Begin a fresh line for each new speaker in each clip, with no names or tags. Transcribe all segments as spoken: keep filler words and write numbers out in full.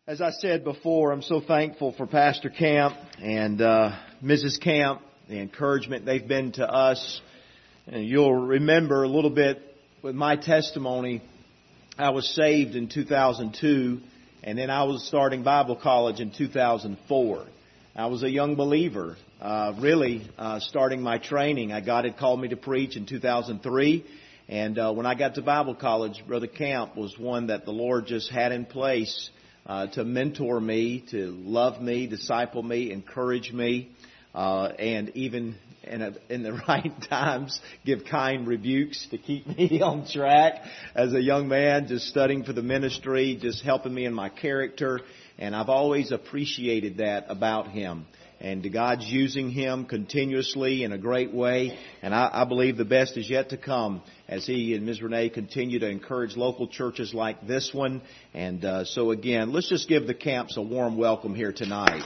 As I said before, I'm so thankful for Pastor Camp and uh, Missus Camp, the encouragement they've been to us. And you'll remember a little bit with my testimony. I was saved in two thousand two, and then I was starting Bible college in two thousand four. I was a young believer, uh, really uh, starting my training. I God had called me to preach in two thousand three. And uh, when I got to Bible college, Brother Camp was one that the Lord just had in place Uh, to mentor me, to love me, disciple me, encourage me, uh, and even in, a, in the right times give kind rebukes to keep me on track as a young man, just studying for the ministry, just helping me in my character. And I've always appreciated that about him. And God's using him continuously in a great way. And I, I believe the best is yet to come as he and Miz Renee continue to encourage local churches like this one. And uh, so again, let's just give the camps a warm welcome here tonight.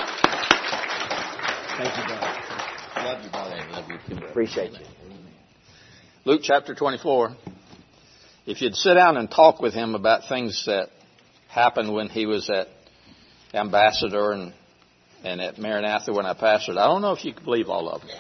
Thank you, brother.
Love you, brother. Love you too.
Appreciate you.
Luke chapter twenty-four. If you'd sit down and talk with him about things that happened when he was at Ambassador and And at Maranatha when I pastored, I don't know if you can believe all of them.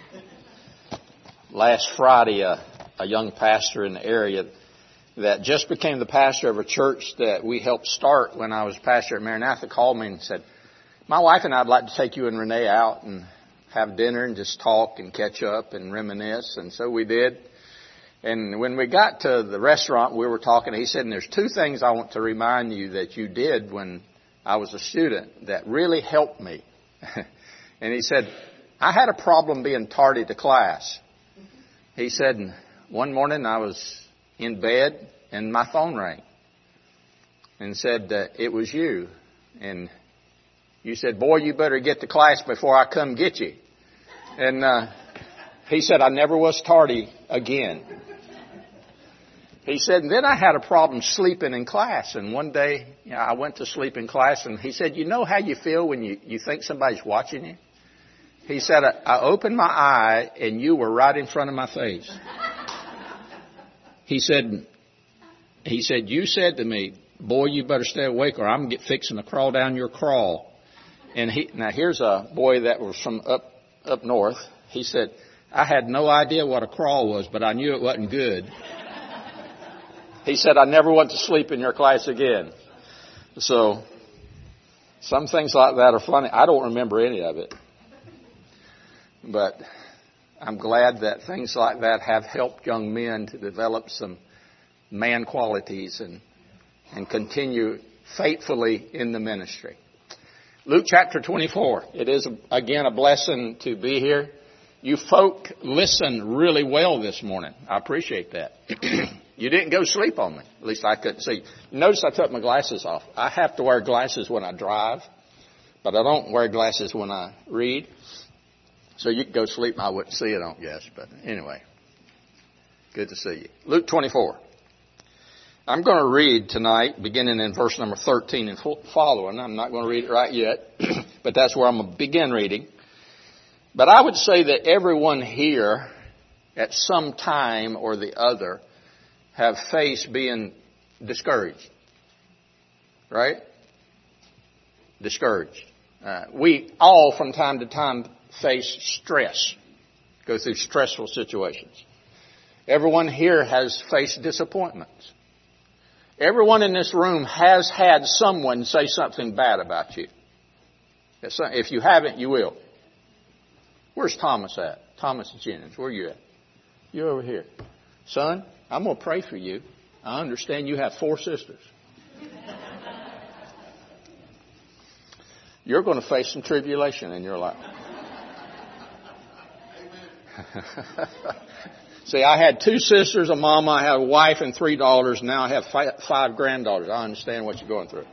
Last Friday, a, a young pastor in the area that just became the pastor of a church that we helped start when I was pastor at Maranatha called me and said, my wife and I would like to take you and Renee out and have dinner and just talk and catch up and reminisce. And so we did. And when we got to the restaurant, we were talking. He said, and there's two things I want to remind you that you did when I was a student that really helped me. And he said, I had a problem being tardy to class. He said, one morning I was in bed and my phone rang and said, uh, it was you. And you said, boy, you better get to class before I come get you. And uh, he said, I never was tardy again. He said, and then I had a problem sleeping in class. And one day, you know, I went to sleep in class, and he said, you know how you feel when you, you think somebody's watching you? He said, I, I opened my eye, and you were right in front of my face. He said, he said, you said to me, boy, you better stay awake, or I'm get fixing to crawl down your crawl. And he, now here's a boy that was from up, up north. He said, I had no idea what a crawl was, but I knew it wasn't good. He said, I never went to sleep in your class again. So some things like that are funny. I don't remember any of it. But I'm glad that things like that have helped young men to develop some man qualities and, and continue faithfully in the ministry. Luke chapter twenty-four. It is, again, a blessing to be here. You folk listened really well this morning. I appreciate that. You didn't go sleep on me. At least I couldn't see. Notice I took my glasses off. I have to wear glasses when I drive, but I don't wear glasses when I read. So you could go sleep and I wouldn't see it, I don't guess. But anyway, good to see you. Luke twenty-four. I'm going to read tonight, beginning in verse number thirteen and following. I'm not going to read it right yet, but that's where I'm going to begin reading. But I would say that everyone here at some time or the other have faced being discouraged. Right? Discouraged. Uh, we all from time to time face stress. Go through stressful situations. Everyone here has faced disappointments. Everyone in this room has had someone say something bad about you. If you haven't, you will. Where's Thomas at? Thomas Jennings, where are you at? You're over here. Son, I'm going to pray for you. I understand you have four sisters. You're going to face some tribulation in your life. See, I had two sisters, a mama, I had a wife and three daughters. Now I have five, five granddaughters. I understand what you're going through.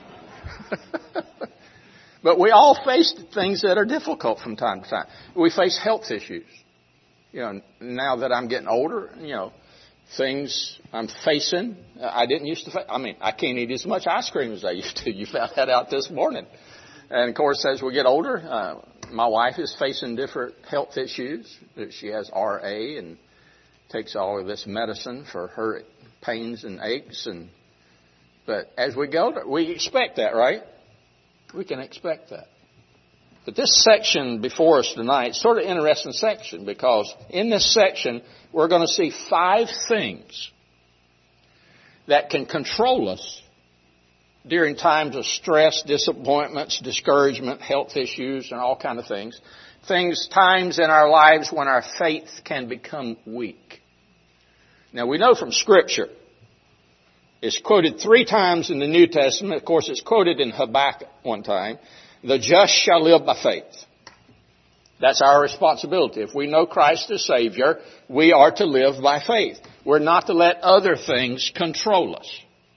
But we all face things that are difficult from time to time. We face health issues. You know, now that I'm getting older, you know, things I'm facing, I didn't used to face. I mean, I can't eat as much ice cream as I used to. You found that out this morning. And, of course, as we get older, uh, my wife is facing different health issues. She has R A and takes all of this medicine for her pains and aches. And But as we go, we expect that, right? We can expect that. But this section before us tonight is sort of an interesting section, because in this section we're going to see five things that can control us during times of stress, disappointments, discouragement, health issues, and all kinds of things. Things, times in our lives when our faith can become weak. Now we know from Scripture, it's quoted three times in the New Testament. Of course, it's quoted in Habakkuk one time. The just shall live by faith. That's our responsibility. If we know Christ as Savior, we are to live by faith. We're not to let other things control us.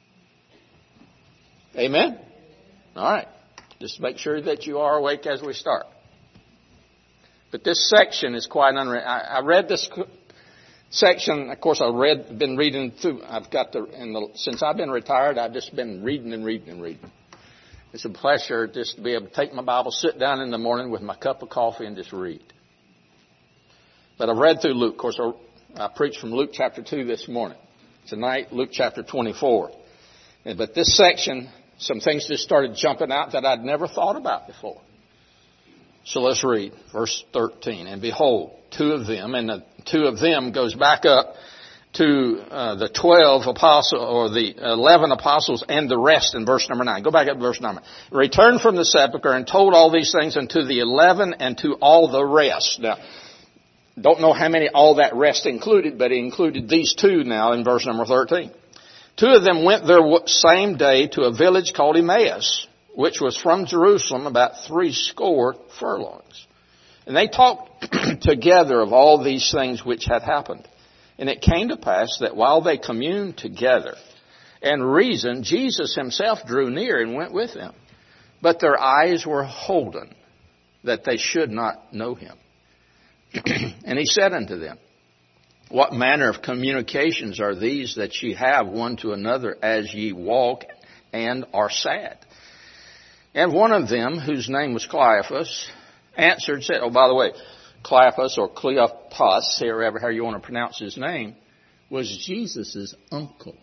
Amen? All right. Just make sure that you are awake as we start. But this section is quite unreal. I, I read this section. Of course, I've read, been reading through. I've got the, in the since I've been retired, I've just been reading and reading and reading. It's a pleasure just to be able to take my Bible, sit down in the morning with my cup of coffee, and just read. But I've read through Luke. Of course, I, I preached from Luke chapter two this morning. Tonight, Luke chapter twenty-four. But this section, some things just started jumping out that I'd never thought about before. So let's read verse thirteen. And behold, two of them, and the two of them goes back up to uh, the twelve apostles, or the eleven apostles, and the rest in verse number nine. Go back up to verse number nine. Returned from the sepulchre and told all these things unto the eleven and to all the rest. Now, don't know how many all that rest included, but it included these two now in verse number thirteen. Two of them went their same day to a village called Emmaus, which was from Jerusalem about three score furlongs. And they talked together of all these things which had happened. And it came to pass that while they communed together and reasoned, Jesus himself drew near and went with them. But their eyes were holden, that they should not know him. And he said unto them, what manner of communications are these that ye have one to another as ye walk and are sad? And one of them, whose name was Cleophas, answered, said, oh, by the way, Cleophas or Cleopas, however you want to pronounce his name, was Jesus' uncle.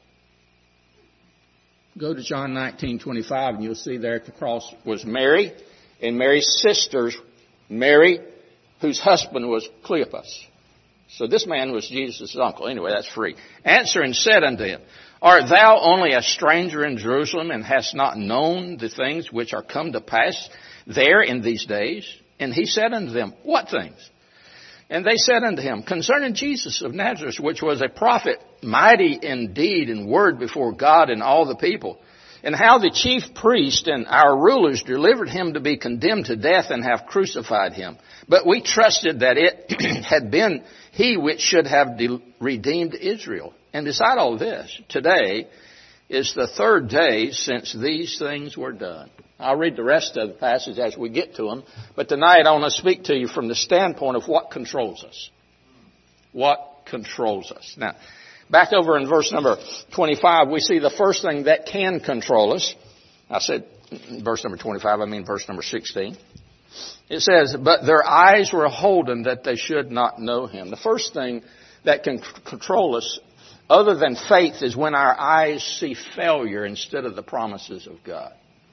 Go to John nineteen twenty-five and you'll see there at the cross was Mary and Mary's sisters, Mary, whose husband was Cleopas. So this man was Jesus' uncle. Anyway, that's free. Answering said unto him, art thou only a stranger in Jerusalem, and hast not known the things which are come to pass there in these days? And he said unto them, what things? And they said unto him, concerning Jesus of Nazareth, which was a prophet, mighty in deed and word before God and all the people, and how the chief priest and our rulers delivered him to be condemned to death and have crucified him. But we trusted that it had been he which should have de- redeemed Israel. And beside all this, today is the third day since these things were done. I'll read the rest of the passage as we get to them. But tonight I want to speak to you from the standpoint of what controls us. What controls us. Now, back over in verse number twenty-five, we see the first thing that can control us. I said verse number twenty-five, I mean verse number sixteen. It says, but their eyes were holden that they should not know him. The first thing that can c- control us, other than faith, is when our eyes see failure instead of the promises of God.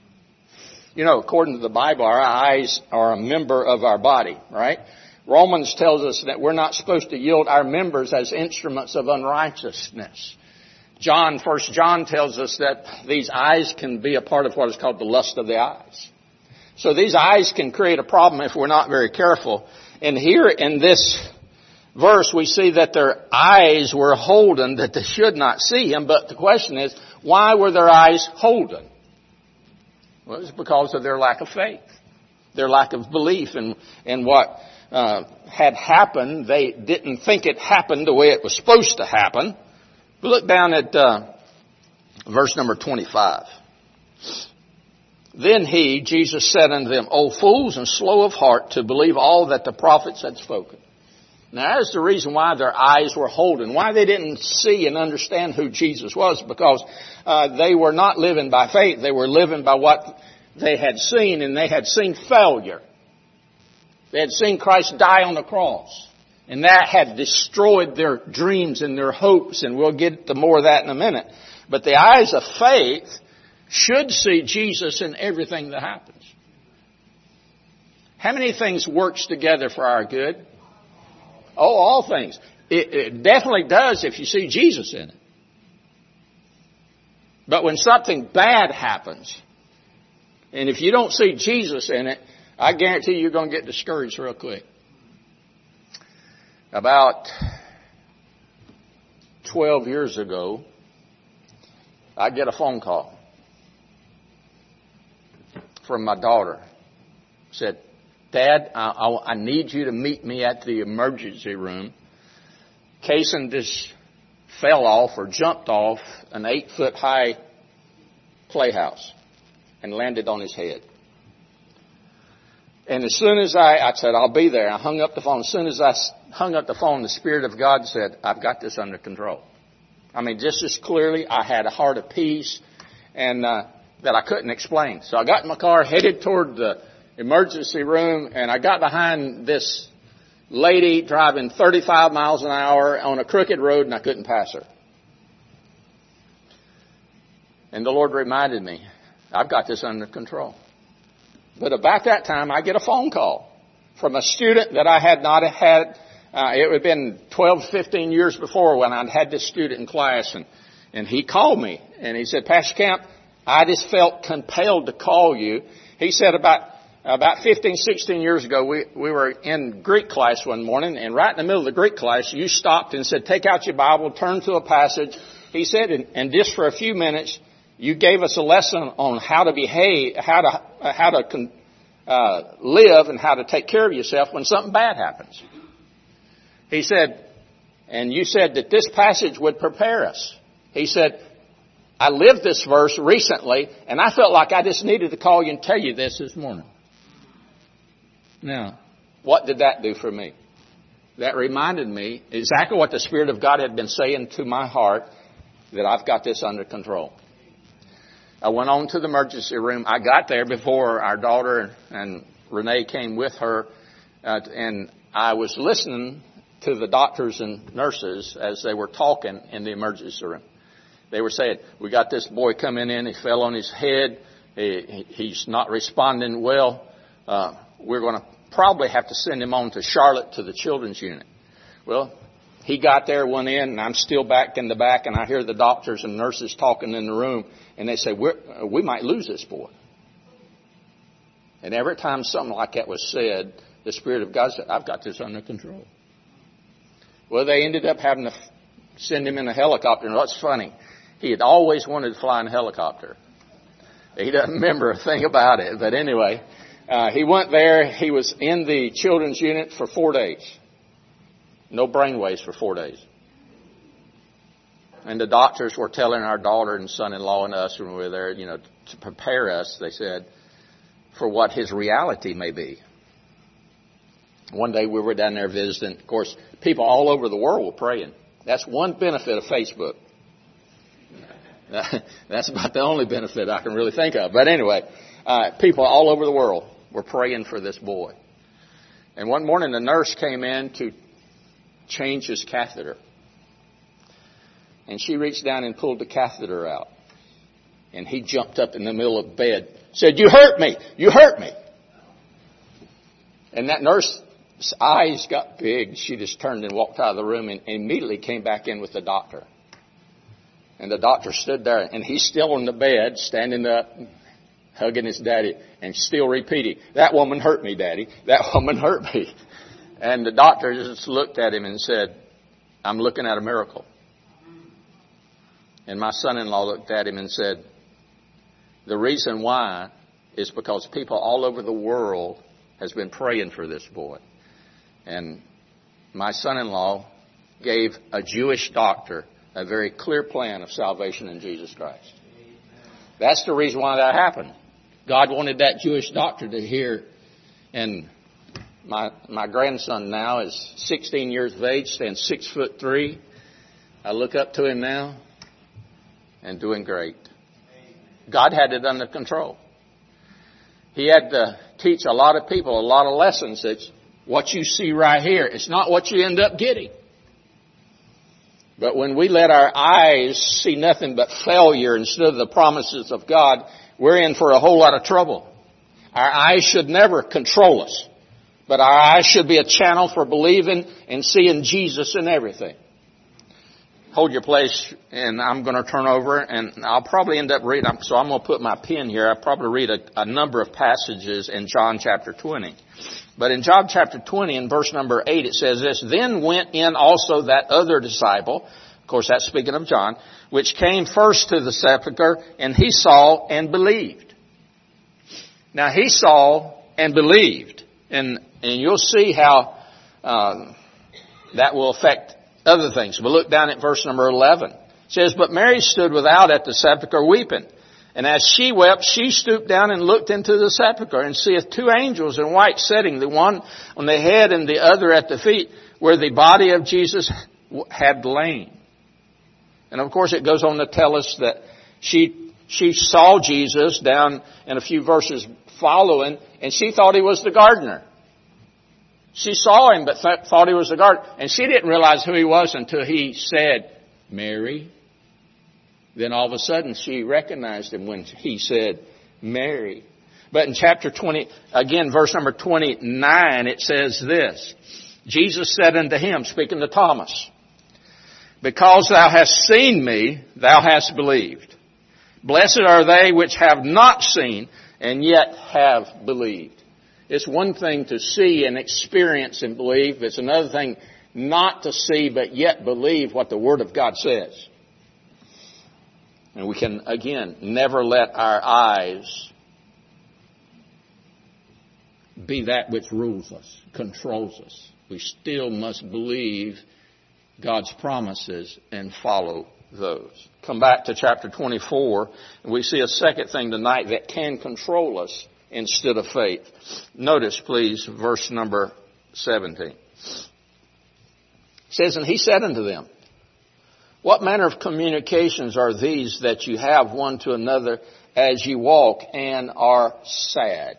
You know, according to the Bible, our eyes are a member of our body, right? Romans tells us that we're not supposed to yield our members as instruments of unrighteousness. John, First John tells us that these eyes can be a part of what is called the lust of the eyes. So these eyes can create a problem if we're not very careful. And here in this verse, we see that their eyes were holden, that they should not see him. But the question is, why were their eyes holden? Well, it's because of their lack of faith, their lack of belief in, in what uh, had happened. They didn't think it happened the way it was supposed to happen. But look down at uh, verse number twenty-five. Then he, Jesus, said unto them, O fools and slow of heart to believe all that the prophets had spoken. Now, that's the reason why their eyes were holden, why they didn't see and understand who Jesus was, because uh, they were not living by faith. They were living by what they had seen, and they had seen failure. They had seen Christ die on the cross, and that had destroyed their dreams and their hopes, and we'll get to more of that in a minute. But the eyes of faith should see Jesus in everything that happens. How many things works together for our good? Oh, all things. It, it definitely does if you see Jesus in it. But when something bad happens, and if you don't see Jesus in it, I guarantee you're going to get discouraged real quick. About twelve years ago, I get a phone call from my daughter. Said, Dad, I, I, I need you to meet me at the emergency room. Kason just fell off or jumped off an eight-foot-high playhouse and landed on his head. And as soon as I, I said, I'll be there. I hung up the phone. As soon as I hung up the phone, the Spirit of God said, I've got this under control. I mean, just as clearly, I had a heart of peace and uh, that I couldn't explain. So I got in my car, headed toward the emergency room, and I got behind this lady driving thirty-five miles an hour on a crooked road, and I couldn't pass her. And the Lord reminded me, I've got this under control. But about that time, I get a phone call from a student that I had not had. Uh, it had been twelve, fifteen years before when I'd had this student in class, and, and he called me, and he said, Pastor Camp, I just felt compelled to call you. He said about About fifteen, sixteen years ago, we, we were in Greek class one morning, and right in the middle of the Greek class, you stopped and said, take out your Bible, turn to a passage. He said, and, and just for a few minutes, you gave us a lesson on how to behave, how to, uh, how to uh, live and how to take care of yourself when something bad happens. He said, and you said that this passage would prepare us. He said, I lived this verse recently, and I felt like I just needed to call you and tell you this this morning. Now, what did that do for me? That reminded me exactly what the Spirit of God had been saying to my heart, that I've got this under control. I went on to the emergency room. I got there before our daughter and Renee came with her, uh, and I was listening to the doctors and nurses as they were talking in the emergency room. They were saying, we got this boy coming in. He fell on his head. He, he's not responding well. Uh, we're going to probably have to send him on to Charlotte to the children's unit. Well, he got there, went in, and I'm still back in the back, and I hear the doctors and nurses talking in the room, and they say, We're, we might lose this boy. And every time something like that was said, the Spirit of God said, I've got this under control. Well, they ended up having to send him in a helicopter, and what's funny, he had always wanted to fly in a helicopter. He doesn't remember a thing about it, but anyway, uh, he went there. He was in the children's unit for four days. No brainwaves for four days. And the doctors were telling our daughter and son-in-law and us when we were there, you know, to prepare us, they said, for what his reality may be. One day we were down there visiting. Of course, people all over the world were praying. That's one benefit of Facebook. That's about the only benefit I can really think of. But anyway, uh, people all over the world were praying for this boy. And one morning the nurse came in to change his catheter. And she reached down and pulled the catheter out. And he jumped up in the middle of the bed, said, you hurt me! You hurt me! And that nurse's eyes got big. She just turned and walked out of the room and immediately came back in with the doctor. And the doctor stood there, and he's still on the bed, standing up, hugging his daddy, and still repeating, that woman hurt me, Daddy. That woman hurt me. And the doctor just looked at him and said, I'm looking at a miracle. And my son-in-law looked at him and said, the reason why is because people all over the world has been praying for this boy. And my son-in-law gave a Jewish doctor a very clear plan of salvation in Jesus Christ. That's the reason why that happened. God wanted that Jewish doctor to hear. And my my grandson now is sixteen years of age, stands six foot three. I look up to him now and doing great. God had it under control. He had to teach a lot of people a lot of lessons. It's what you see right here. It's not what you end up getting. But when we let our eyes see nothing but failure instead of the promises of God, we're in for a whole lot of trouble. Our eyes should never control us, but our eyes should be a channel for believing and seeing Jesus in everything. Hold your place, and I'm going to turn over, and I'll probably end up reading, so I'm going to put my pen here. I'll probably read a, a number of passages in John chapter twenty. But in John chapter twenty, in verse number eight, it says this, "Then went in also that other disciple," of course that's speaking of John, "which came first to the sepulchre, and he saw and believed." Now he saw and believed, and and you'll see how um, that will affect other things. But look down at verse number eleven. It says, "But Mary stood without at the sepulchre weeping. And as she wept, she stooped down and looked into the sepulchre, and seeth two angels in white sitting, the one on the head and the other at the feet, where the body of Jesus had lain." And of course it goes on to tell us that she she saw Jesus down in a few verses following, and she thought he was the gardener. She saw him, but th- thought he was the gardener. And she didn't realize who he was until he said, "Mary." Then all of a sudden she recognized him when he said, "Mary." But in chapter twenty, again, verse number twenty-nine, it says this, "Jesus said unto him," speaking to Thomas, "Because thou hast seen me, thou hast believed. Blessed are they which have not seen, and yet have believed." It's one thing to see and experience and believe. It's another thing not to see, but yet believe what the Word of God says. And we can, again, never let our eyes be that which rules us, controls us. We still must believe God's promises and follow those. Come back to chapter twenty-four, and we see a second thing tonight that can control us instead of faith. Notice, please, verse number seventeen. It says, "And he said unto them, What manner of communications are these that you have one to another as you walk and are sad?"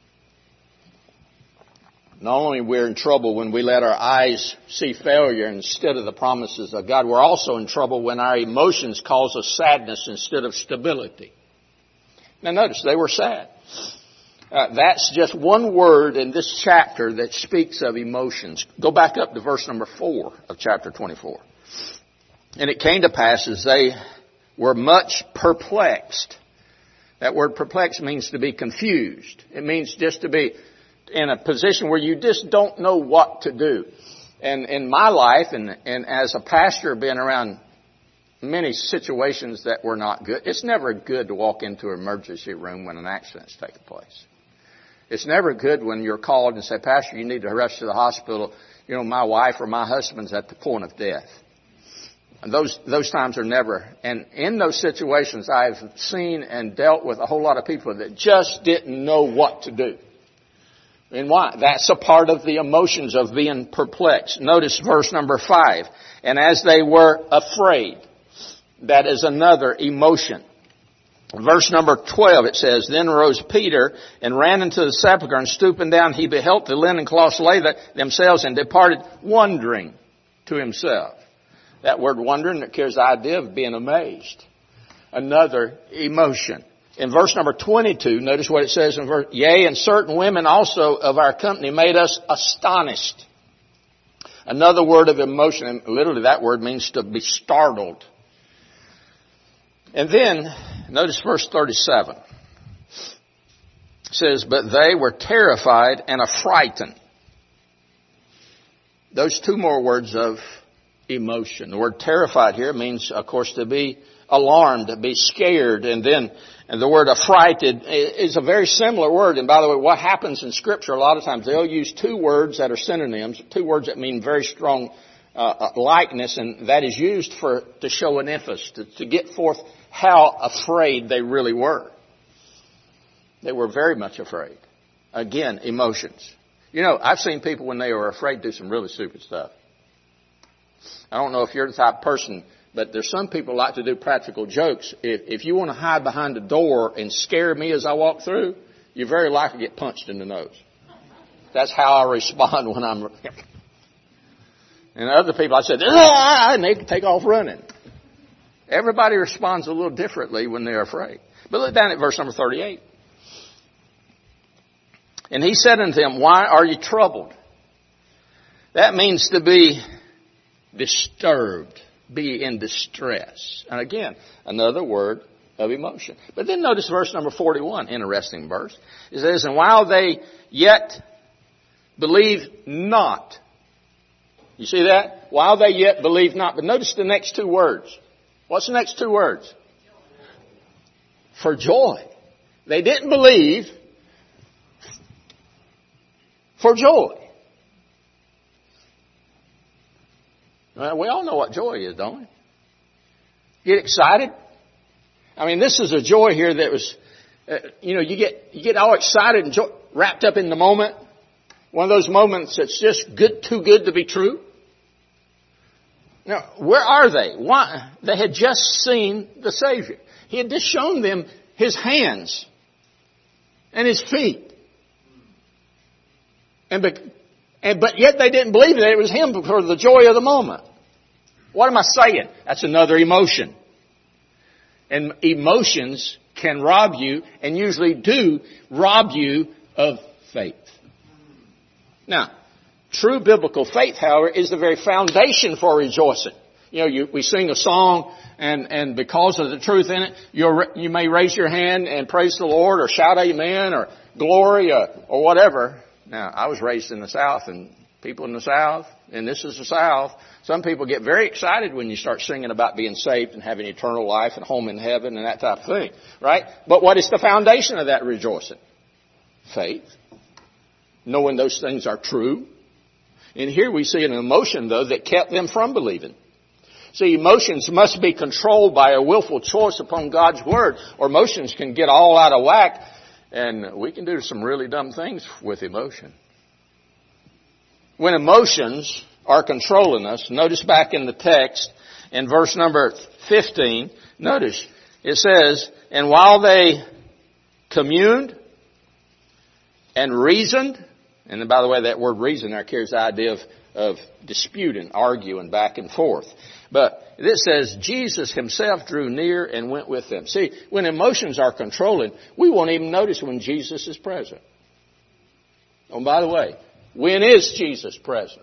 Not only we're in trouble when we let our eyes see failure instead of the promises of God, we're also in trouble when our emotions cause us sadness instead of stability. Now notice, they were sad. Uh, that's just one word in this chapter that speaks of emotions. Go back up to verse number four of chapter twenty-four. "And it came to pass as they were much perplexed." That word perplexed means to be confused. It means just to be in a position where you just don't know what to do. And in my life, and, and as a pastor, been around many situations that were not good. It's never good to walk into an emergency room when an accident's taken place. It's never good when you're called and say, "Pastor, you need to rush to the hospital. You know, my wife or my husband's at the point of death." And those those times are never. And in those situations, I've seen and dealt with a whole lot of people that just didn't know what to do. And why? That's a part of the emotions of being perplexed. Notice verse number five. "And as they were afraid," that is another emotion. Verse number twelve, it says, "Then rose Peter and ran into the sepulchre, and stooping down, he beheld the linen cloths lay themselves, and departed wondering to himself." That word wondering, it carries the idea of being amazed. Another emotion. In verse number twenty-two, notice what it says in verse, "Yea, and certain women also of our company made us astonished." Another word of emotion, and literally that word means to be startled. And then, notice verse thirty-seven. It says, "But they were terrified and affrighted." Those two more words of emotion. The word terrified here means, of course, to be alarmed, to be scared. And then and the word affrighted is a very similar word. And by the way, what happens in Scripture, a lot of times they'll use two words that are synonyms, two words that mean very strong uh, likeness, and that is used for to show an emphasis, to, to get forth how afraid they really were. They were very much afraid. Again, emotions. You know, I've seen people when they were afraid do some really stupid stuff. I don't know if you're the type of person, but there's some people like to do practical jokes. If, if you want to hide behind a door and scare me as I walk through, you're very likely to get punched in the nose. That's how I respond when I'm... And other people, I said, ah, and they take off running. Everybody responds a little differently when they're afraid. But look down at verse number thirty-eight. And he said unto them, why are you troubled? That means to be disturbed, be in distress. And again, another word of emotion. But then notice verse number forty-one, interesting verse. It says, and while they yet believe not. You see that? While they yet believe not. But notice the next two words. What's the next two words? For joy. They didn't believe for joy. Well, we all know what joy is, don't we? Get excited. I mean, this is a joy here that was, uh, you know, you get you get all excited and joy, wrapped up in the moment. One of those moments that's just good, too good to be true. Now, where are they? Why? They had just seen the Savior. He had just shown them His hands and His feet. And, be, and but yet they didn't believe that it was Him because of the joy of the moment. What am I saying? That's another emotion. And emotions can rob you, and usually do rob you, of faith. Now, true biblical faith, however, is the very foundation for rejoicing. You know, you, we sing a song, and, and because of the truth in it, you'll, you may raise your hand and praise the Lord, or shout amen, or glory, or, or whatever. Now, I was raised in the South, and people in the South, and this is the South, some people get very excited when you start singing about being saved and having eternal life and home in heaven and that type of thing, right? But what is the foundation of that rejoicing? Faith. Knowing those things are true. And here we see an emotion, though, that kept them from believing. See, emotions must be controlled by a willful choice upon God's Word, or emotions can get all out of whack, and we can do some really dumb things with emotion. When emotions are controlling us, notice back in the text, in verse number fifteen, notice, it says, and while they communed and reasoned, and by the way, that word reason there carries the idea of, of disputing, arguing back and forth. But this says, Jesus Himself drew near and went with them. See, when emotions are controlling, we won't even notice when Jesus is present. Oh, by the way, when is Jesus present?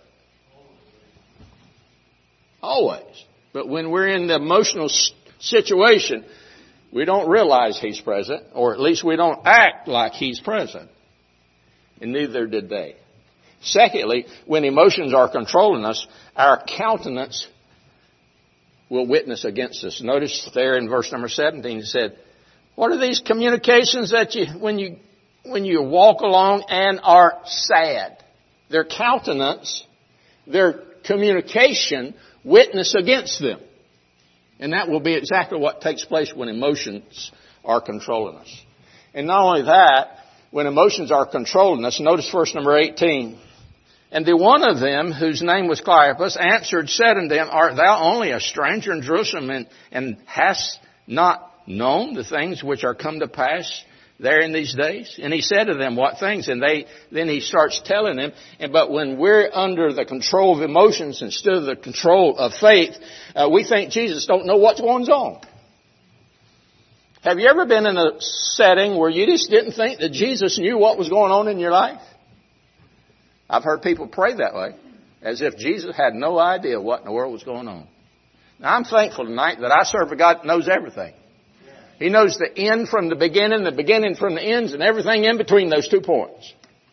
Always. But when we're in the emotional situation, we don't realize He's present, or at least we don't act like He's present. And neither did they. Secondly, when emotions are controlling us, our countenance will witness against us. Notice there in verse number seventeen, it said, what are these communications that you, when you, when you walk along and are sad? Their countenance, their communication witness against them. And that will be exactly what takes place when emotions are controlling us. And not only that, when emotions are controlling us, notice verse number eighteen. And the one of them, whose name was Cleopas, answered, said unto them, art thou only a stranger in Jerusalem, and, and hast not known the things which are come to pass there in these days? And he said to them, what things? And they, then he starts telling them. And, but when we're under the control of emotions instead of the control of faith, uh, we think Jesus don't know what's going on. Have you ever been in a setting where you just didn't think that Jesus knew what was going on in your life? I've heard people pray that way, as if Jesus had no idea what in the world was going on. Now, I'm thankful tonight that I serve a God that knows everything. He knows the end from the beginning, the beginning from the ends, and everything in between those two points.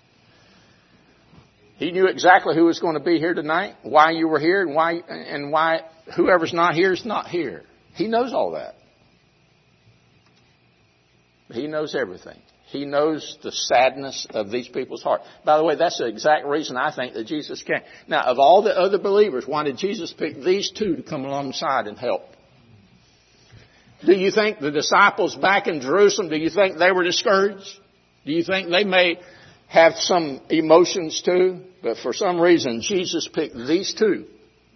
He knew exactly who was going to be here tonight, why you were here, and why, and why whoever's not here is not here. He knows all that. He knows everything. He knows the sadness of these people's heart. By the way, that's the exact reason I think that Jesus came. Now, of all the other believers, why did Jesus pick these two to come alongside and help? Do you think the disciples back in Jerusalem, do you think they were discouraged? Do you think they may have some emotions too? But for some reason, Jesus picked these two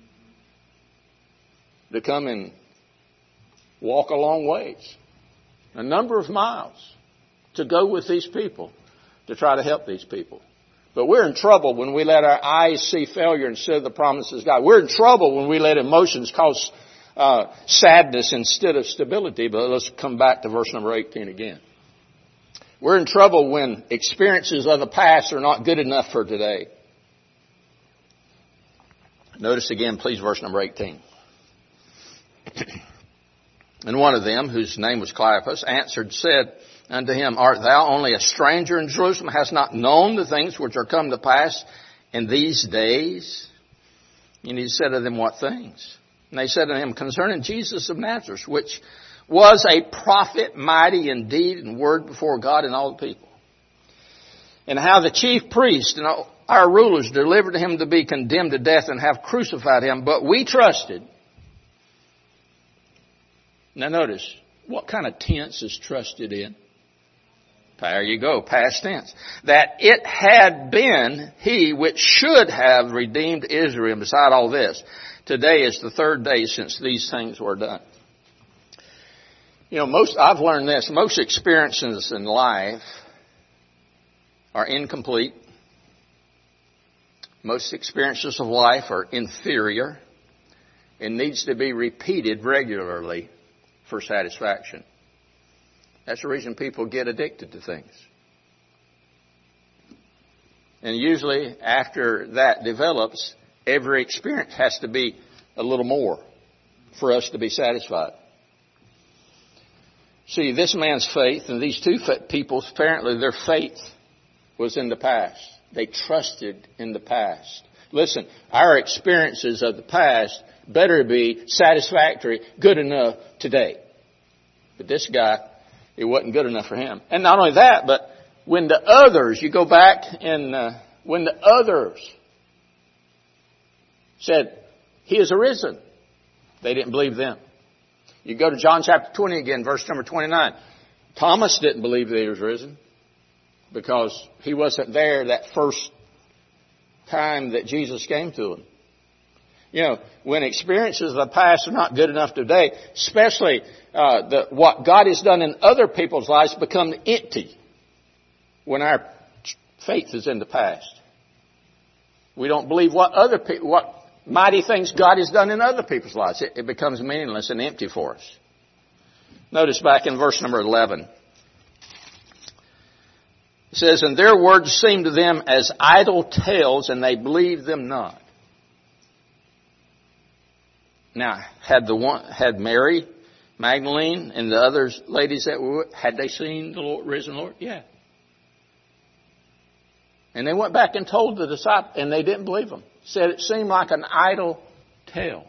to come and walk a long ways, a number of miles, to go with these people, to try to help these people. But we're in trouble when we let our eyes see failure instead of the promises of God. We're in trouble when we let emotions cause uh, sadness instead of stability. But let's come back to verse number eighteen again. We're in trouble when experiences of the past are not good enough for today. Notice again, please, verse number eighteen. And one of them, whose name was Cleopas, answered, said unto him, Art thou only a stranger in Jerusalem, hast not known the things which are come to pass in these days? And he said to them, What things? And they said to him, Concerning Jesus of Nazareth, which was a prophet, mighty in deed and word before God and all the people. And how the chief priest and all our rulers delivered him to be condemned to death and have crucified him. But we trusted. Now notice, what kind of tense is trusted in? There you go, past tense. That it had been he which should have redeemed Israel. And beside all this, today is the third day since these things were done. You know, most, I've learned this, most experiences in life are incomplete. Most experiences of life are inferior and needs to be repeated regularly for satisfaction. That's the reason people get addicted to things. And usually after that develops, every experience has to be a little more for us to be satisfied. See, this man's faith and these two people, apparently their faith was in the past. They trusted in the past. Listen, our experiences of the past better be satisfactory, good enough today. But this guy, it wasn't good enough for him. And not only that, but when the others, you go back and uh, when the others said, He is arisen, they didn't believe them. You go to John chapter twenty again, verse number twenty-nine. Thomas didn't believe that He was risen because he wasn't there that first time that Jesus came to him. You know, when experiences of the past are not good enough today, especially uh, the, what God has done in other people's lives become empty when our faith is in the past. We don't believe what other people, what mighty things God has done in other people's lives. It, it becomes meaningless and empty for us. Notice back in verse number eleven. It says, And their words seemed to them as idle tales, and they believed them not. Now, had the one, had Mary Magdalene and the other ladies that were, had they seen the Lord, risen Lord? Yeah. And they went back and told the disciples, and they didn't believe them. Said it seemed like an idle tale.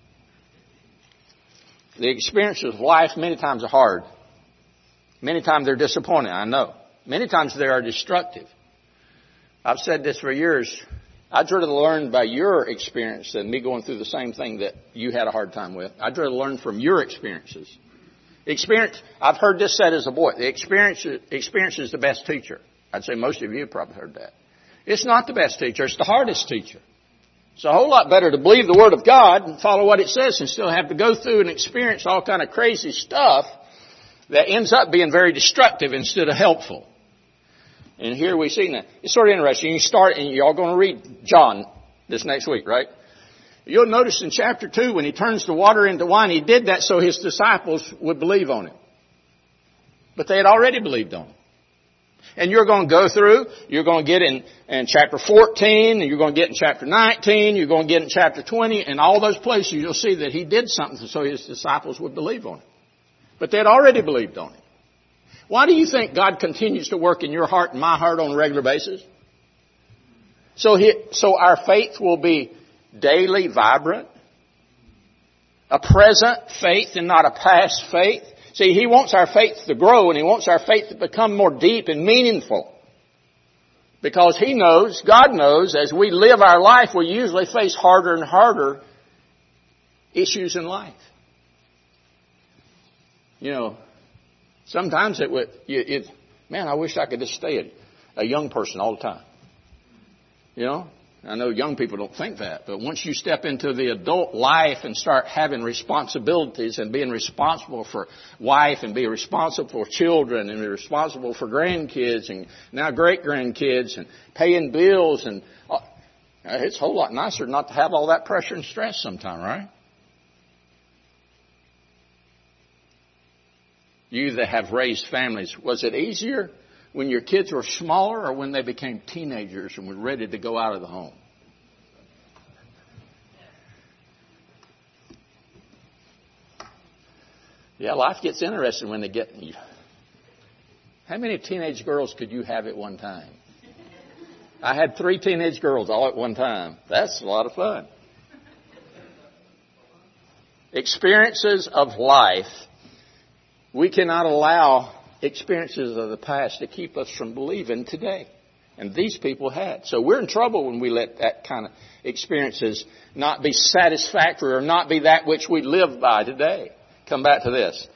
The experiences of life many times are hard. Many times they're disappointing, I know. Many times they are destructive. I've said this for years. I'd rather learn by your experience than me going through the same thing that you had a hard time with. I'd rather learn from your experiences. Experience, I've heard this said as a boy, the experience, experience is the best teacher. I'd say most of you have probably heard that. It's not the best teacher, it's the hardest teacher. It's a whole lot better to believe the Word of God and follow what it says and still have to go through and experience all kind of crazy stuff that ends up being very destructive instead of helpful. And here we see that. It's sort of interesting. You start, and you're all going to read John this next week, right? You'll notice in chapter two, when he turns the water into wine, he did that so his disciples would believe on him. But they had already believed on him. And you're going to go through, you're going to get in, in chapter fourteen, and you're going to get in chapter nineteen, you're going to get in chapter twenty, and all those places you'll see that he did something so his disciples would believe on him. But they had already believed on him. Why do you think God continues to work in your heart and my heart on a regular basis? So he, so our faith will be daily vibrant. A present faith and not a past faith. See, He wants our faith to grow and He wants our faith to become more deep and meaningful. Because He knows, God knows, as we live our life, we usually face harder and harder issues in life. You know, sometimes it would, it, it, man, I wish I could just stay a, a young person all the time. You know, I know young people don't think that, but once you step into the adult life and start having responsibilities and being responsible for wife and be responsible for children and be responsible for grandkids and now great-grandkids and paying bills, and uh, it's a whole lot nicer not to have all that pressure and stress sometime, right? You that have raised families, was it easier when your kids were smaller or when they became teenagers and were ready to go out of the home? Yeah, life gets interesting when they get... How many teenage girls could you have at one time? I had three teenage girls all at one time. That's a lot of fun. Experiences of life. We cannot allow experiences of the past to keep us from believing today. And these people had. So we're in trouble when we let that kind of experiences not be satisfactory or not be that which we live by today. Come back to this.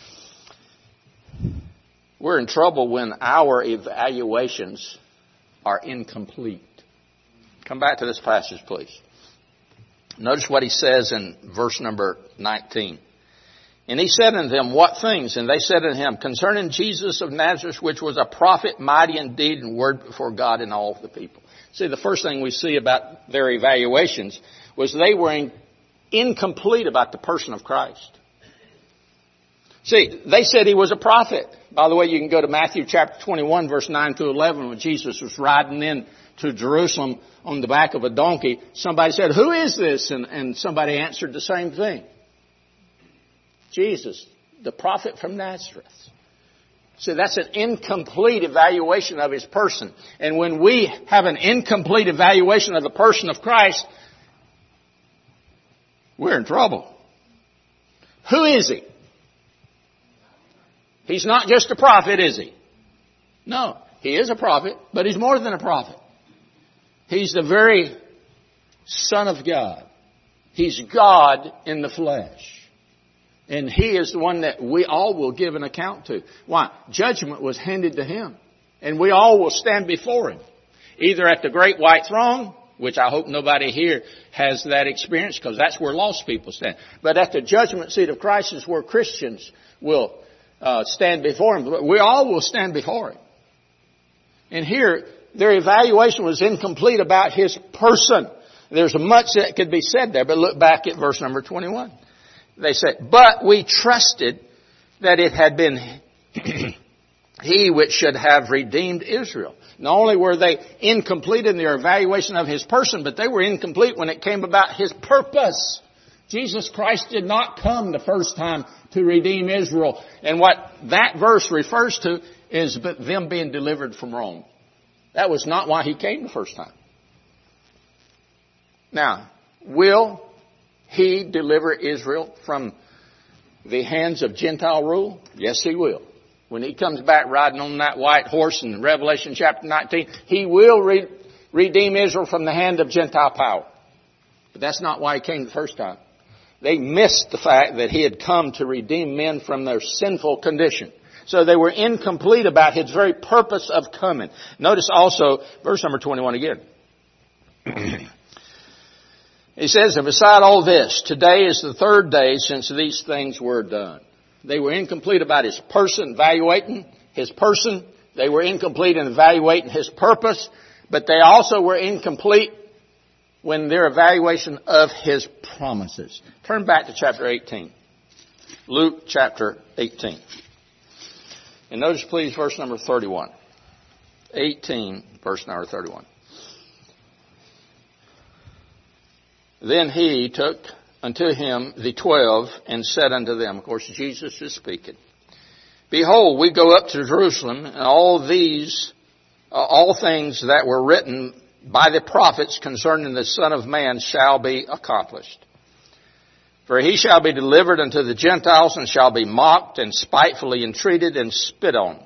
We're in trouble when our evaluations are incomplete. Come back to this passage, please. Notice what he says in verse number nineteen. And he said unto them, what things? And they said unto him, concerning Jesus of Nazareth, which was a prophet, mighty in deed and word before God and all the people. See, the first thing we see about their evaluations was they were in, incomplete about the person of Christ. See, they said he was a prophet. By the way, you can go to Matthew chapter twenty-one, verse nine through eleven, when Jesus was riding in to Jerusalem on the back of a donkey. Somebody said, who is this? And, and somebody answered the same thing. Jesus, the prophet from Nazareth. So that's an incomplete evaluation of his person. And when we have an incomplete evaluation of the person of Christ, we're in trouble. Who is he? He's not just a prophet, is he? No, he is a prophet, but he's more than a prophet. He's the very Son of God. He's God in the flesh. And he is the one that we all will give an account to. Why? Judgment was handed to him. And we all will stand before him. Either at the great white throne, which I hope nobody here has that experience, because that's where lost people stand. But at the judgment seat of Christ is where Christians will uh, stand before him. We all will stand before him. And here, their evaluation was incomplete about his person. There's much that could be said there, but look back at verse number twenty-one. They said, but we trusted that it had been he which should have redeemed Israel. Not only were they incomplete in their evaluation of his person, but they were incomplete when it came about his purpose. Jesus Christ did not come the first time to redeem Israel. And what that verse refers to is them being delivered from Rome. That was not why he came the first time. Now, will he deliver Israel from the hands of Gentile rule? Yes, he will. When he comes back riding on that white horse in Revelation chapter nineteen, he will re- redeem Israel from the hand of Gentile power. But that's not why he came the first time. They missed the fact that he had come to redeem men from their sinful condition. So they were incomplete about his very purpose of coming. Notice also verse number twenty-one again. He says, and beside all this, today is the third day since these things were done. They were incomplete about his person, evaluating his person. They were incomplete in evaluating his purpose. But they also were incomplete when their evaluation of his promises. Turn back to chapter eighteen. Luke chapter eighteen. And notice please verse number thirty-one. eighteen, verse number thirty-one. Then he took unto him the twelve and said unto them, of course Jesus is speaking, behold, we go up to Jerusalem, and all these, uh, all things that were written by the prophets concerning the Son of Man shall be accomplished. For he shall be delivered unto the Gentiles, and shall be mocked and spitefully entreated and spit on.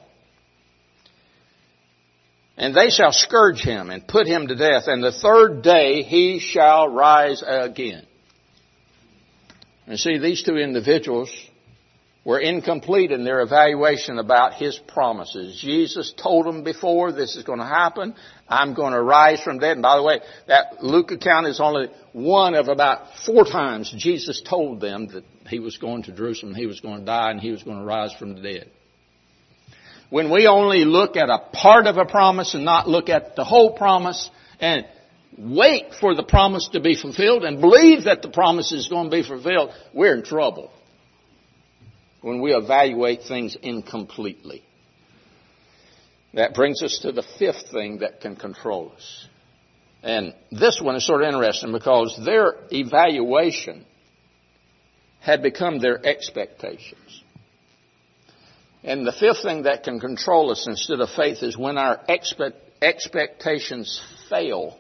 And they shall scourge him and put him to death, and the third day he shall rise again. And see, these two individuals were incomplete in their evaluation about His promises. Jesus told them before, this is going to happen. I'm going to rise from the dead. And by the way, that Luke account is only one of about four times Jesus told them that He was going to Jerusalem, He was going to die, and He was going to rise from the dead. When we only look at a part of a promise and not look at the whole promise and wait for the promise to be fulfilled and believe that the promise is going to be fulfilled, we're in trouble when we evaluate things incompletely. That brings us to the fifth thing that can control us. And this one is sort of interesting because their evaluation had become their expectations. And the fifth thing that can control us instead of faith is when our expect, expectations fail,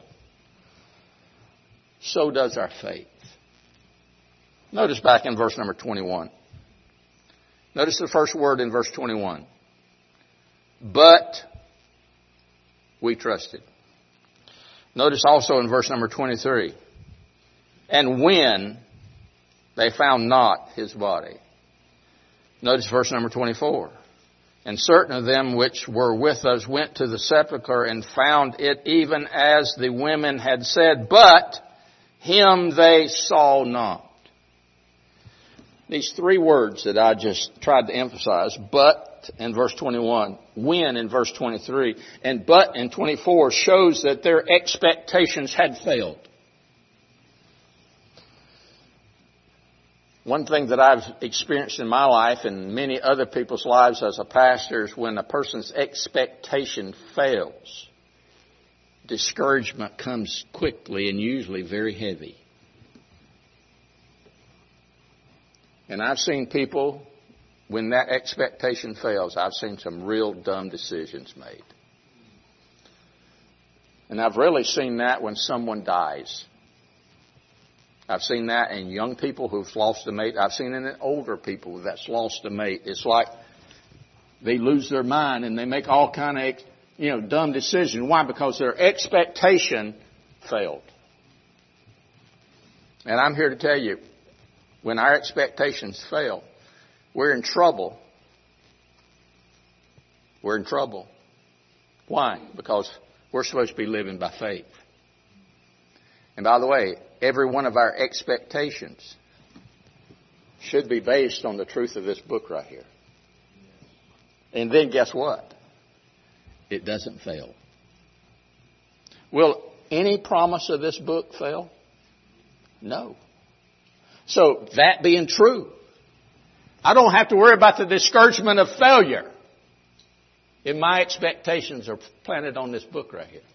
so does our faith. Notice back in verse number twenty-one. Notice the first word in verse twenty-one. But we trusted. Notice also in verse number twenty-three. And when they found not His body. Notice verse number twenty-four. And certain of them which were with us went to the sepulchre and found it even as the women had said, but Him they saw not. These three words that I just tried to emphasize, but in verse twenty-one, when in verse twenty-three, and but in twenty-four shows that their expectations had failed. One thing that I've experienced in my life and many other people's lives as a pastor is when a person's expectation fails, discouragement comes quickly and usually very heavy. And I've seen people, when that expectation fails, I've seen some real dumb decisions made. And I've really seen that when someone dies. I've seen that in young people who've lost a mate. I've seen it in older people that's lost a mate. It's like they lose their mind and they make all kind of, you know, dumb decisions. Why? Because their expectation failed. And I'm here to tell you, when our expectations fail, we're in trouble. We're in trouble. Why? Because we're supposed to be living by faith. And by the way, every one of our expectations should be based on the truth of this book right here. And then guess what? It doesn't fail. Will any promise of this book fail? No. So that being true, I don't have to worry about the discouragement of failure if my expectations are planted on this book right here.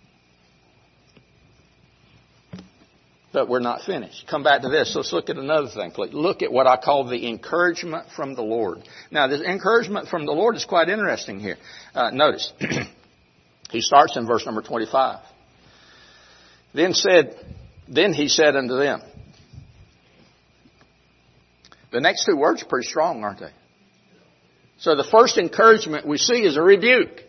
But we're not finished. Come back to this. Let's look at another thing, please. Look at what I call the encouragement from the Lord. Now, the encouragement from the Lord is quite interesting here. Uh, notice, he starts in verse number twenty-five. Then said, then he said unto them. The next two words are pretty strong, aren't they? So the first encouragement we see is a rebuke.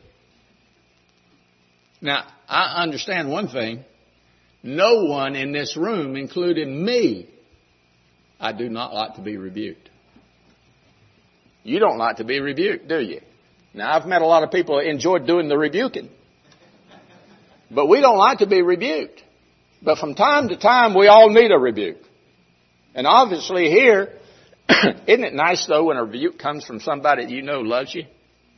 Now, I understand one thing. No one in this room, including me, I do not like to be rebuked. You don't like to be rebuked, do you? Now, I've met a lot of people that enjoy doing the rebuking. But we don't like to be rebuked. But from time to time, we all need a rebuke. And obviously here, isn't it nice, though, when a rebuke comes from somebody that you know loves you?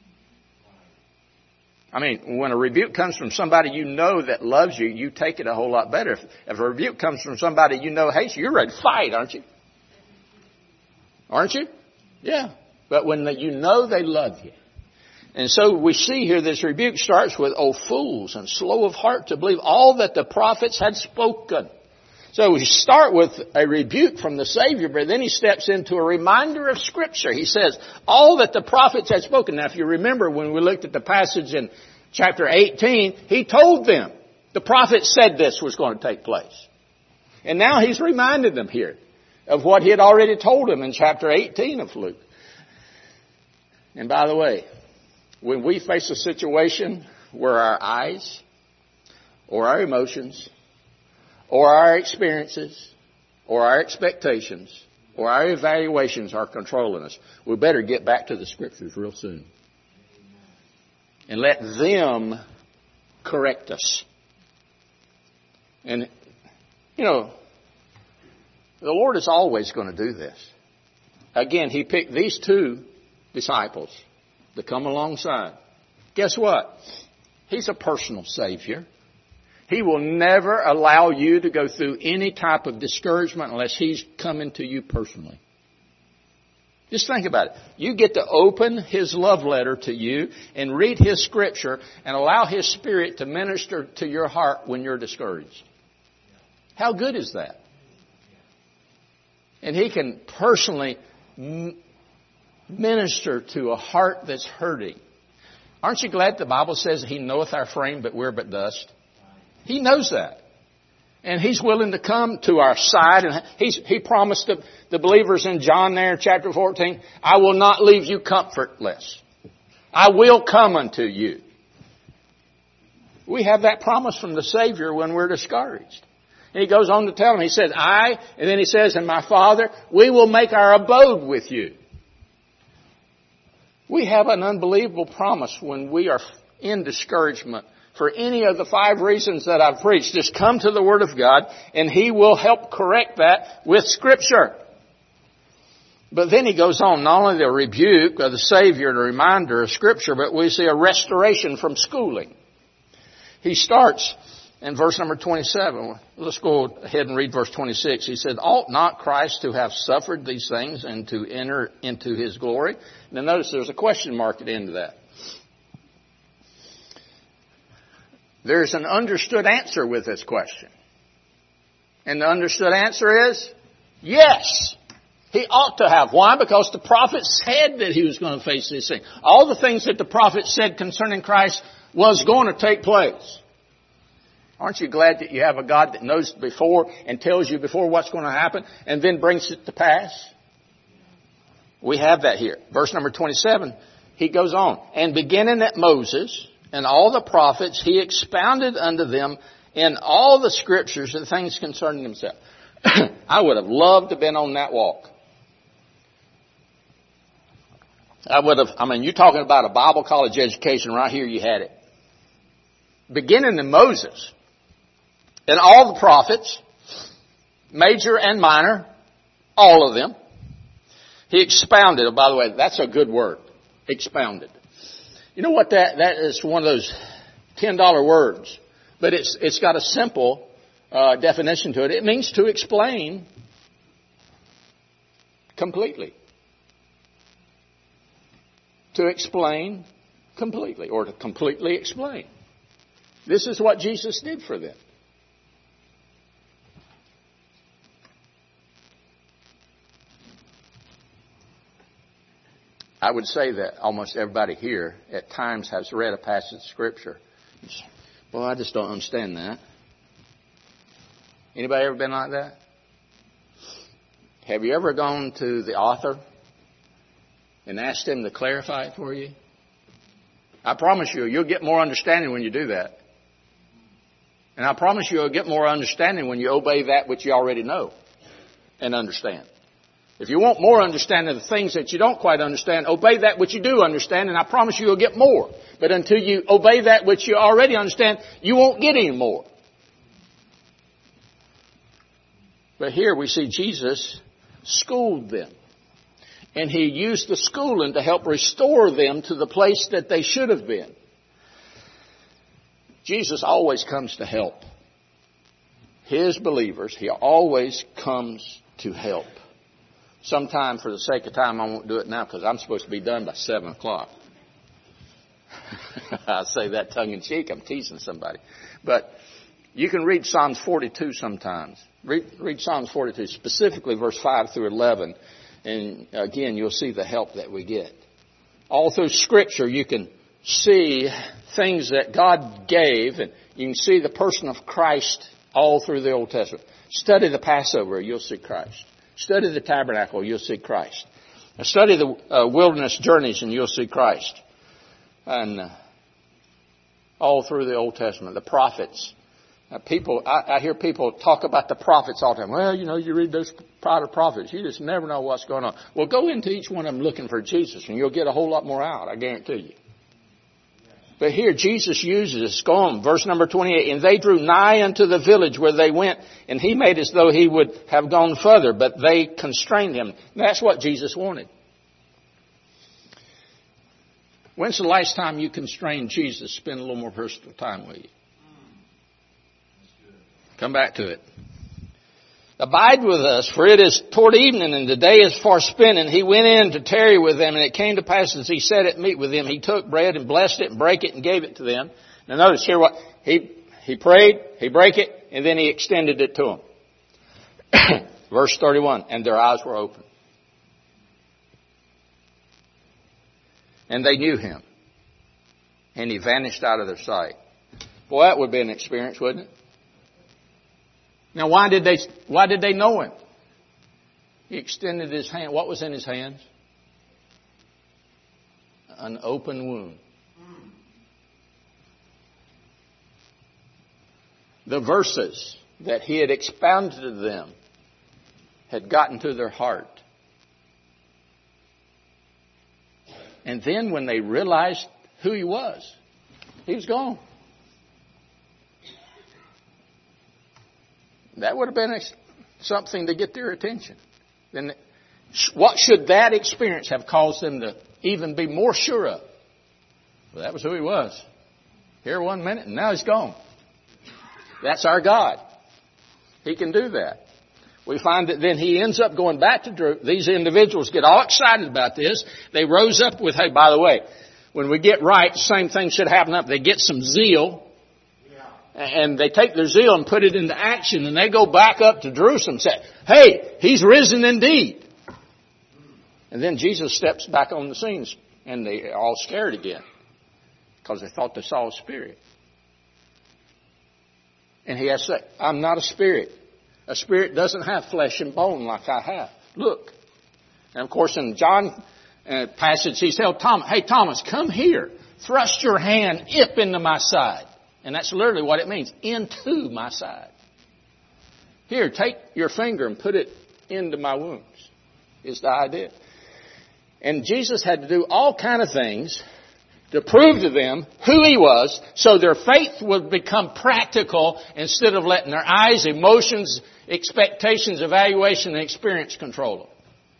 I mean, when a rebuke comes from somebody you know that loves you, you take it a whole lot better. If, if a rebuke comes from somebody you know hates you, you're ready to fight, aren't you? Aren't you? Yeah. But when you know they love you. And so we see here this rebuke starts with, "O fools, and slow of heart to believe all that the prophets had spoken." So we start with a rebuke from the Savior, but then he steps into a reminder of Scripture. He says, all that the prophets had spoken. Now, if you remember when we looked at the passage in chapter eighteen, he told them the prophet said this was going to take place. And now he's reminded them here of what he had already told them in chapter eighteen of Luke. And by the way, when we face a situation where our eyes or our emotions or our experiences or our expectations or our evaluations are controlling us, we better get back to the Scriptures real soon. And let them correct us. And, you know, the Lord is always going to do this. Again, He picked these two disciples to come alongside. Guess what? He's a personal Savior. He will never allow you to go through any type of discouragement unless He's coming to you personally. Just think about it. You get to open His love letter to you and read His Scripture and allow His Spirit to minister to your heart when you're discouraged. How good is that? And He can personally minister to a heart that's hurting. Aren't you glad the Bible says He knoweth our frame, but we're but dust? He knows that. And He's willing to come to our side. And he's, He promised the, the believers in John there in chapter fourteen, I will not leave you comfortless. I will come unto you. We have that promise from the Savior when we're discouraged. And He goes on to tell them, He says, I, and then He says, and my Father, we will make our abode with you. We have an unbelievable promise when we are in discouragement. For any of the five reasons that I've preached, just come to the Word of God and He will help correct that with Scripture. But then He goes on, not only the rebuke of the Savior and a reminder of Scripture, but we see a restoration from schooling. He starts in verse number twenty-seven. Let's go ahead and read verse twenty-six. He said, ought not Christ to have suffered these things and to enter into His glory? Now notice there's a question mark at the end of that. There's an understood answer with this question. And the understood answer is, yes. He ought to have. Why? Because the prophet said that He was going to face these things. All the things that the prophet said concerning Christ was going to take place. Aren't you glad that you have a God that knows before and tells you before what's going to happen and then brings it to pass? We have that here. Verse number twenty-seven, he goes on. And beginning at Moses and all the prophets, He expounded unto them in all the Scriptures the things concerning Himself. I would have loved to have been on that walk. I would have, I mean, you're talking about a Bible college education. Right here you had it. Beginning in Moses and all the prophets, major and minor, all of them. He expounded. Oh, by the way, that's a good word. Expounded. You know what that, that is one of those ten dollar words, but it's, it's got a simple, uh, definition to it. It means to explain completely. To explain completely, or to completely explain. This is what Jesus did for them. I would say that almost everybody here at times has read a passage of Scripture. Well, I just don't understand that. Anybody ever been like that? Have you ever gone to the author and asked him to clarify it for you? I promise you, you'll get more understanding when you do that. And I promise you, you'll get more understanding when you obey that which you already know and understand. If you want more understanding of the things that you don't quite understand, obey that which you do understand, and I promise you you'll get more. But until you obey that which you already understand, you won't get any more. But here we see Jesus schooled them. And He used the schooling to help restore them to the place that they should have been. Jesus always comes to help His believers. He always comes to help. Sometime, for the sake of time, I won't do it now because I'm supposed to be done by seven o'clock. I say that tongue in cheek. I'm teasing somebody. But you can read Psalms forty-two sometimes. Read, read Psalms forty-two, specifically verse five through eleven. And again, you'll see the help that we get. All through Scripture, you can see things that God gave, and you can see the person of Christ all through the Old Testament. Study the Passover, you'll see Christ. Study the tabernacle, you'll see Christ. Now study the uh, wilderness journeys, and you'll see Christ. And uh, all through the Old Testament, the prophets, Uh, people, I, I hear people talk about the prophets all the time. Well, you know, you read those prophets, you just never know what's going on. Well, go into each one of them looking for Jesus, and you'll get a whole lot more out, I guarantee you. But here, Jesus uses this. Go on, verse number twenty-eight. And they drew nigh unto the village where they went, and he made as though he would have gone further, but they constrained him. That's what Jesus wanted. When's the last time you constrained Jesus? Spend a little more personal time with you. Come back to it. Abide with us, for it is toward evening, and the day is far spent. And he went in to tarry with them, and it came to pass as he sat at meat with them, he took bread and blessed it and brake it and gave it to them. Now notice here what he he prayed, he brake it, and then he extended it to them. Verse thirty-one, and their eyes were open. And they knew him. And he vanished out of their sight. Boy, that would be an experience, wouldn't it? Now, why did they, why did they know him? He extended his hand. What was in his hands? An open wound. The verses that he had expounded to them had gotten to their heart. And then when they realized who he was, he was gone. That would have been something to get their attention. Then, what should that experience have caused them to even be more sure of? Well, that was who he was. Here one minute, and now he's gone. That's our God. He can do that. We find that then he ends up going back to Drew. These individuals get all excited about this. They rose up with, hey, by the way, when we get right, the same thing should happen up. They get some zeal. And they take their zeal and put it into action, and they go back up to Jerusalem and say, hey, he's risen indeed. And then Jesus steps back on the scenes, and they're all scared again because they thought they saw a spirit. And he has to say, I'm not a spirit. A spirit doesn't have flesh and bone like I have. Look. And of course, in John uh, passage, he tells Thomas, hey, Thomas, come here. Thrust your hand up into my side. And that's literally what it means, into my side. Here, take your finger and put it into my wounds, is the idea. And Jesus had to do all kind of things to prove to them who he was, so their faith would become practical instead of letting their eyes, emotions, expectations, evaluation, and experience control them.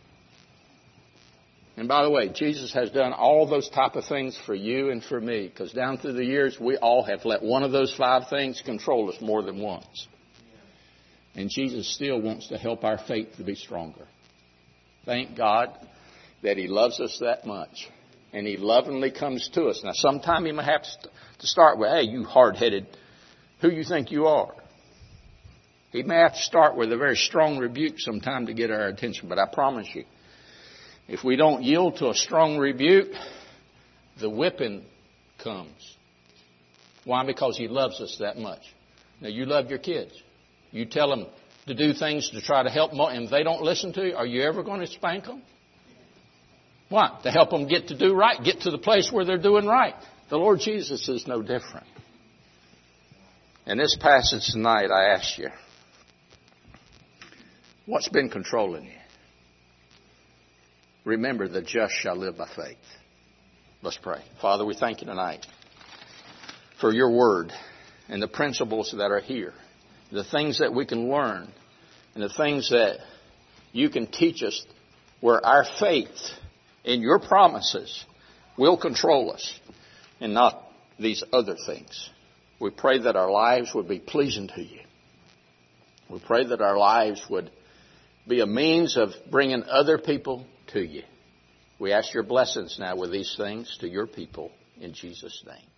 And by the way, Jesus has done all those type of things for you and for me, because down through the years, we all have let one of those five things control us more than once. And Jesus still wants to help our faith to be stronger. Thank God that he loves us that much. And he lovingly comes to us. Now, sometime you may have to start with, hey, you hard-headed, who you think you are? He may have to start with a very strong rebuke sometime to get our attention. But I promise you, if we don't yield to a strong rebuke, the whipping comes. Why? Because he loves us that much. Now, you love your kids. You tell them to do things to try to help them, and if they don't listen to you, are you ever going to spank them? Why? To help them get to do right, get to the place where they're doing right. The Lord Jesus is no different. In this passage tonight, I ask you, what's been controlling you? Remember, the just shall live by faith. Let's pray. Father, we thank you tonight for your word and the principles that are here, the things that we can learn, and the things that you can teach us where our faith in your promises will control us and not these other things. We pray that our lives would be pleasing to you. We pray that our lives would be a means of bringing other people to you. We ask your blessings now with these things to your people in Jesus' name.